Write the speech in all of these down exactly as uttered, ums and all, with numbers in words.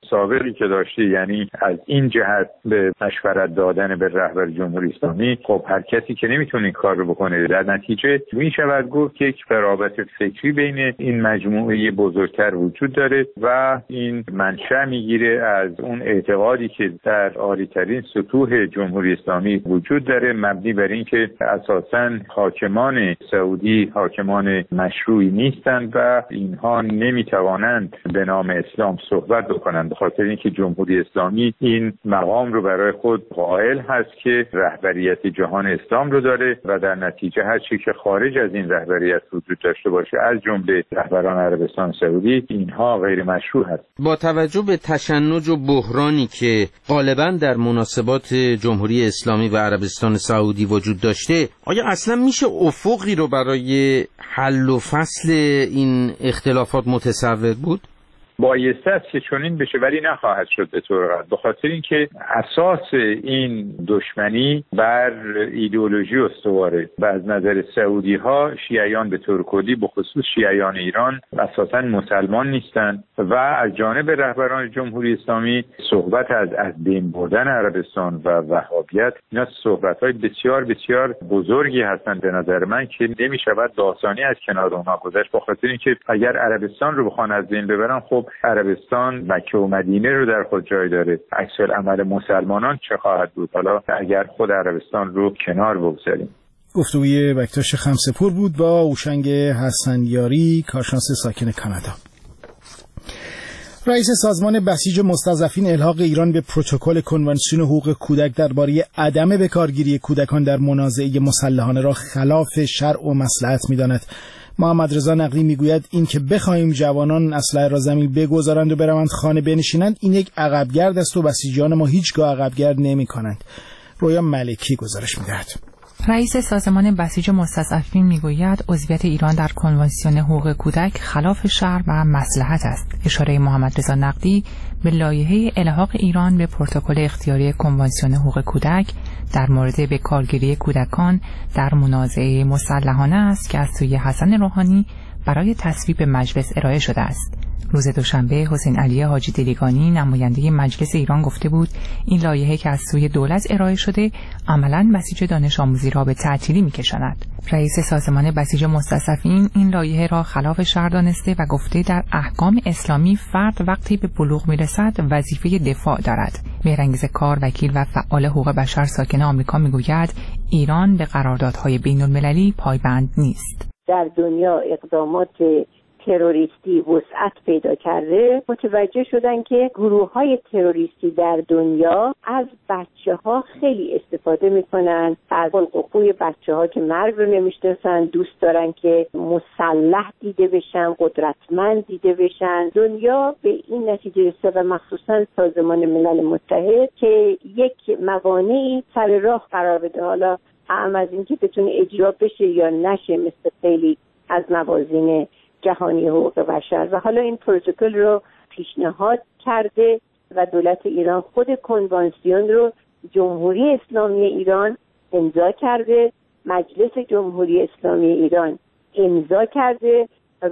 سابقی که داشته، یعنی از این جهت به مشورت دادن به رهبر جمهوری اسلامی، خب هر کسی که نمیتونه این کار رو بکنه، در نتیجه میشود گفت که یک رابط فکری بین این مجموعه بزرگتر وجود داره و این منشأ میگیره از اون اعتقادی که در عالی‌ترین سطوح جمهوری اسلامی وجود داره، مبنی بر این که اساساً حاکمان سعودی حاکمان مشروعی نیستند و اینها نمیتوانند به نام اسلام صحبت بکنند، به خاطر اینکه جمهوری اسلامی این مقام رو برای خود قائل هست که رهبریت جهان اسلام رو داره و در نتیجه هر چی که خارج از این رهبریت وجود داشته باشه، از جمله رهبران عربستان سعودی، اینها غیر مشروع هست. با توجه به تشنج و بحرانی که غالبا در مناسبات جمهوری اسلامی و عربستان سعودی وجود داشته، آیا اصلا میشه افقی رو برای حل و فصل این اختلافات متصور بود؟ بایسته است که چنین بشه، ولی نخواهد شد به طور قطع، به خاطر اینکه اساس این دشمنی بر ایدئولوژی استواره و از نظر سعودی ها شیعیان به طور کلی، به خصوص شیعیان ایران، اساساً مسلمان نیستند و از جانب رهبران جمهوری اسلامی صحبت از از بین بردن عربستان و وهابیت، اینا صحبت‌های بسیار بسیار بزرگی هستند به نظر من که نمی‌شود داستانی از کنار اونها گذشت، به خاطر اینکه اگر عربستان رو بخوان از بین ببرن، خب عربستان مکه و مدینه رو در خود جای داره، عکس العمل مسلمانان چه خواهد بود حالا اگر خود عربستان رو کنار بگذاریم. گفتگوی بکتاش خمسه‌پور بود با هوشنگ حسنیاری، کارشناس ساکن کانادا. رئیس سازمان بسیج مستضعفین الحاق ایران به پروتکل کنوانسیون حقوق کودک درباره عدم بکارگیری کودکان در منازعه مسلحانه را خلاف شرع و مصلحت می‌داند. محمد رضا نقدی میگوید این که بخواهیم جوانان اسلحه را زمین بگذارند و بروند خانه بنشینند، این یک عقبگرد است و بسیجیان ما هیچگاه عقبگرد نمی‌کنند. رویا ملکی گزارش می‌دهد. رئیس سازمان بسیج مستضعفین میگوید عضویت ایران در کنوانسیون حقوق کودک خلاف شرع و مصلحت است. اشاره محمد رضا نقدی به لایحه الحاق ایران به پروتکل اختیاری کنوانسیون حقوق کودک در مورد بکارگیری کودکان در منازعه مسلحانه است که از سوی حسن روحانی برای تصویب مجلس ارائه شده است. روز دوشنبه حسین علی حاجی دلیگانی نماینده مجلس ایران گفته بود این لایحه که از سوی دولت ارائه شده عملاً بسیج دانش آموزی را به تعطیلی می‌کشاند. رئیس سازمان بسیج مستضعفین این لایحه را خلاف شرع دانسته و گفته در احکام اسلامی فرد وقتی به بلوغ میرسد وظیفه دفاع دارد. مهرانگیز کار، وکیل و فعال حقوق بشر ساکن آمریکا میگوید ایران به قراردادهای بین‌المللی پایبند نیست. در دنیا اقدامات تروریستی وسعت پیدا کرده، متوجه شدن که گروه‌های تروریستی در دنیا از بچه‌ها خیلی استفاده می‌کنن، از خلق و خوی بچه‌ها که مرگ رو نمی‌شناسن، دوست دارن که مسلح دیده بشن، قدرتمند دیده بشن. دنیا به این نتیجه رسید و مخصوصاً سازمان ملل متحد که یک موانعی سر راه قرار بده، حالا هم از اینکه بتونه اجرا بشه یا نشه، مثل خیلی از موازین جهانی حقوق بشر، و حالا این پروتکل رو پیشنهاد کرده و دولت ایران خود کنوانسیون رو جمهوری اسلامی ایران امضا کرده، مجلس جمهوری اسلامی ایران امضا کرده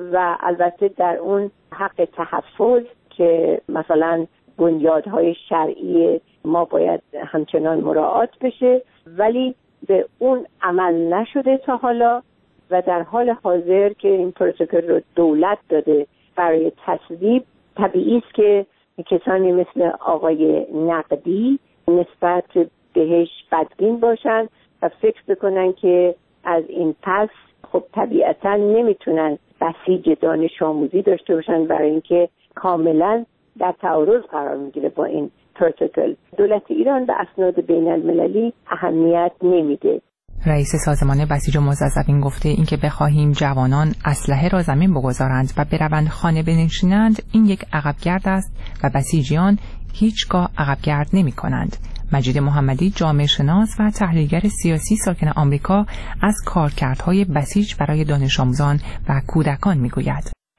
و البته در اون حق تحفظ که مثلا بنیادهای شرعی ما باید همچنان مراعات بشه، ولی به اون عمل نشده تا حالا و در حال حاضر که این پروتکل رو دولت داده برای تصویب، طبیعی است که کسانی مثل آقای نقدی نسبت بهش بدبین باشن و فکر بکنن که از این پس خب طبیعتا نمیتونن بسیج دانش آموزی داشته باشن، برای اینکه کاملا در تعارض قرار میگیره با این پروتکل. دولت ایران به اسناد بین المللی اهمیت نمیده. رئیس سازمان بسیج مستضعفین گفته اینکه بخواهیم جوانان اسلحه را زمین بگذارند و بروند خانه بنشینند، این یک عقبگرد است و بسیجیان هیچگاه عقبگرد نمی کنند. مجید محمدی، جامعه شناس و تحلیلگر سیاسی ساکن آمریکا، از کارکردهای بسیج برای دانش آموزان و کودکان می گوید.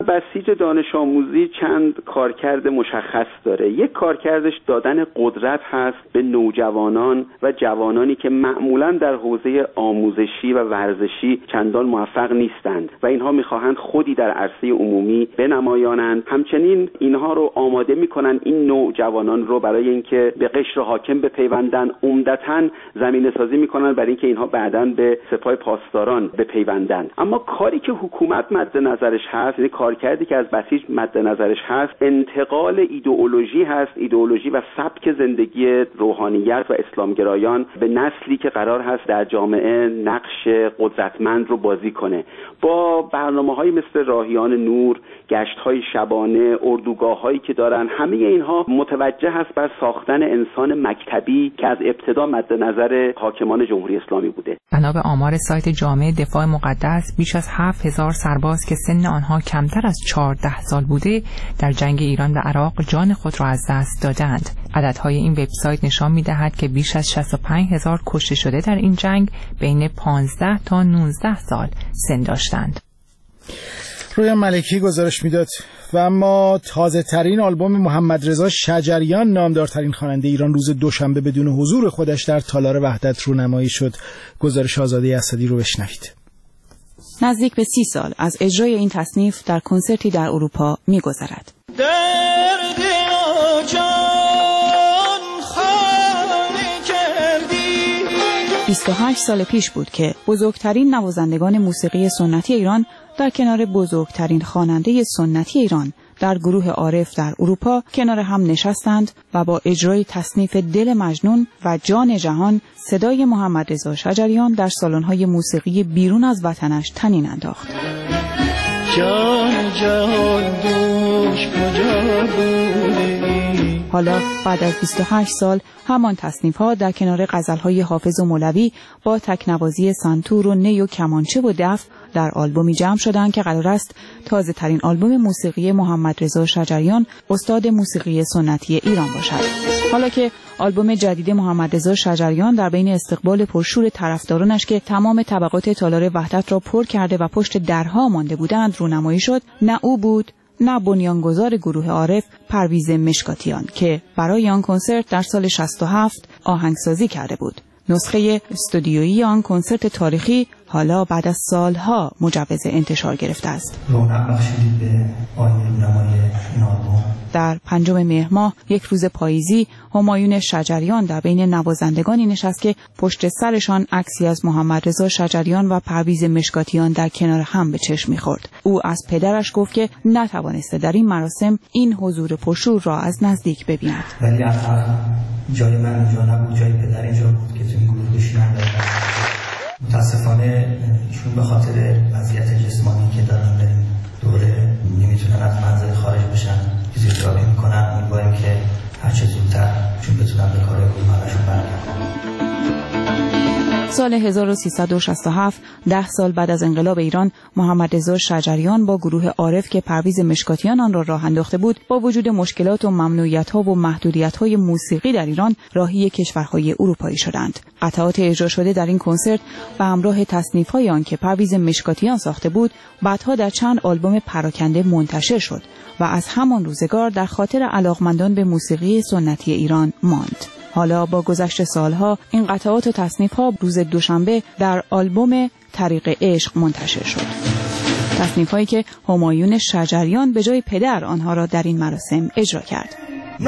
بسیج دانش آموزی چند کارکرد مشخص داره. یک کارکردش دادن قدرت هست به نوجوانان و جوانانی که معمولاً در حوزه آموزشی و ورزشی چندان موفق نیستند و اینها میخواهند خودی در عرصه عمومی بنمایانند. همچنین اینها رو آماده میکنن این نوجوانان رو برای اینکه به قشر حاکم بپیوندن. عمدتاً زمینه سازی میکنن برای اینکه اینها بعداً به سپاه پاسداران بپیوندن. اما کاری که حکومت مد نظرش هست، یعنی کارکردی که از بسیج مد نظرش هست، انتقال ایدئولوژی هست، ایدئولوژی و سبک زندگی روحانیت و اسلامگرایان به نسلی که قرار هست در جامعه نقش قدرتمند رو بازی کنه. با برنامه‌های مثل راهیان نور، گشت‌های شبانه، اردوگاه‌هایی که دارن، همه اینها متوجه هست بر ساختن انسان مکتبی که از ابتدا مد نظر حاکمان جمهوری اسلامی بوده. بنا به آمار سایت جامعه دفاع مقدس، بیش از هفت هزار سرباز که سن آنها کمتر از چهارده سال بوده در جنگ ایران و عراق جان خود را از دست دادند. عددهای این وبسایت نشان می‌دهد که بیش از شصت و پنج هزار کشته شده در این جنگ بین پانزده تا نوزده سال سن داشتند. رویا ملکی گزارش میداد. و اما تازه ترین آلبوم محمد رضا شجریان، نامدارترین خواننده ایران، روز دوشنبه بدون حضور خودش در تالار وحدت رونمایی شد. گزارش آزاده اسدی رو بشنوید. نزدیک به سی سال از اجرای این تصنیف در کنسرتی در اروپا می‌گذرد. بیست و هشت سال پیش بود که بزرگترین نوازندگان موسیقی سنتی ایران در کنار بزرگترین خواننده سنتی ایران در گروه عارف در اروپا کنار هم نشستند و با اجرای تصنیف دل مجنون و جان جهان صدای محمد رضا شجریان در سالن‌های موسیقی بیرون از وطنش طنین انداخت. جان جهان دوش کجا بودی؟ حالا بعد از بیست و هشت سال همان تصنیف‌ها در کنار غزل‌های حافظ و مولوی با تکنوازی سنتور و نی و کمانچه و دف در آلبومی جمع شدند که قرار است تازه ترین آلبوم موسیقی محمد رضا شجریان، استاد موسیقی سنتی ایران باشد. حالا که آلبوم جدید محمد رضا شجریان در بین استقبال پرشور طرفدارانش که تمام طبقات تالار وحدت را پر کرده و پشت درها مانده بودند رونمایی شد، نه او بود نه بنیانگذار گروه عارف پرویز مشکاتیان که برای آن کنسرت در سال شصت و هفت آهنگسازی کرده بود. نسخه استودیویی آن کنسرت تاریخی حالا بعد از سالها مجوز انتشار گرفته است. رونق بخشیدید به آینه رونمایی این آلبوم. در پنجم مهر ماه یک روز پاییزی همایون شجریان در بین نوازندگانی نشست که پشت سرشان عکسی از محمد رضا شجریان و پرویز مشکاتیان در کنار هم به چشم می‌خورد. او از پدرش گفت که نتوانسته در این مراسم این حضور پرشور را از نزدیک ببیند. ولی آخر جای من اینجا نبود، جای پدر اینجا بود که تو این گروه بشینم. متاسفانه ایشون به خاطر وضعیت جسمانی که دارن در این دوره نمیتونن از منزل خارج بشن، فیزیوتراپی میکنن. امیدواریم که هرچه زودتر چون بتونن به کار روزمره‌شون برگردن. سال هزار و سیصد و شصت و هفت، ده سال بعد از انقلاب ایران، محمد رضا شجریان با گروه عارف که پرویز مشکاتیان آن را راه انداخته بود، با وجود مشکلات و ممنوعیت‌ها و محدودیت‌های موسیقی در ایران، راهی کشورهای اروپایی شدند. قطعات اجرا شده در این کنسرت و همراه تصنیف‌های آن که پرویز مشکاتیان ساخته بود، بعدها در چند آلبوم پراکنده منتشر شد و از همان روزگار در خاطر علاقمندان به موسیقی سنتی ایران ماند. حالا با گذشت سالها این قطعات و تصنیف‌ها روز دوشنبه در آلبوم طریق عشق منتشر شد. تصنیف‌هایی که همایون شجریان به جای پدر آنها را در این مراسم اجرا کرد.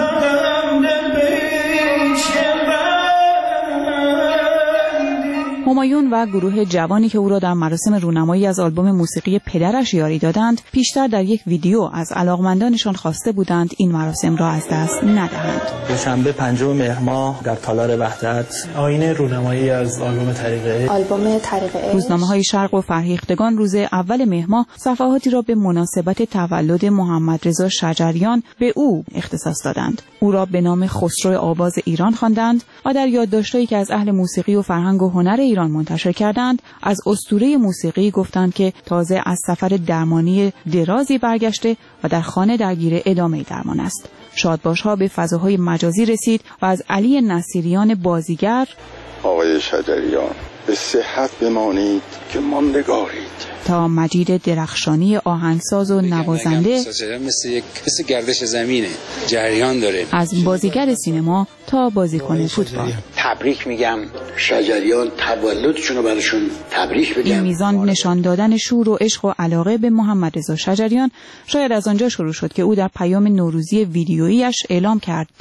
همایون و گروه جوانی که او را در مراسم رونمایی از آلبوم موسیقی پدرش یاری دادند، پیشتر در یک ویدیو از علاقمندانشان خواسته بودند این مراسم را از دست ندهند. دوشنبه پنجم مهر ماه در تالار وحدت آیین رونمایی از آلبوم طریق عشق. آلبوم طریق عشق. روزنامه‌های شرق و فرهیختگان روز اول مهر ماه صفحاتی را به مناسبت تولد محمد رضا شجریان به او اختصاص دادند. او را به نام خسرو آواز ایران خواندند و در یادداشت‌هایی که از اهل موسیقی و فرهنگ و هنر ایران منتشر کردند از اسطوره موسیقی گفتند که تازه از سفر درمانی درازی برگشته و در خانه درگیر ادامه درمان است. شادباش‌ها به فضاهای مجازی رسید و از علی نصیریان بازیگر آقای شجریان، به صحت بمانید که ماندگارید. تا مجید درخشانی آهنگساز و نوازنده مثل یک مثل گردش زمینه، جریان داره. از بازیگر سینما تا بازیکن فوتبال تبریک میگم. شجریان تولدشون رو براشون تبریک بگم. این میزان نشان دادن شور و عشق و علاقه به محمد رضا شجریان شاید از آنجا شروع شد که او در پیام نوروزی ویدیویی‌اش اعلام کرد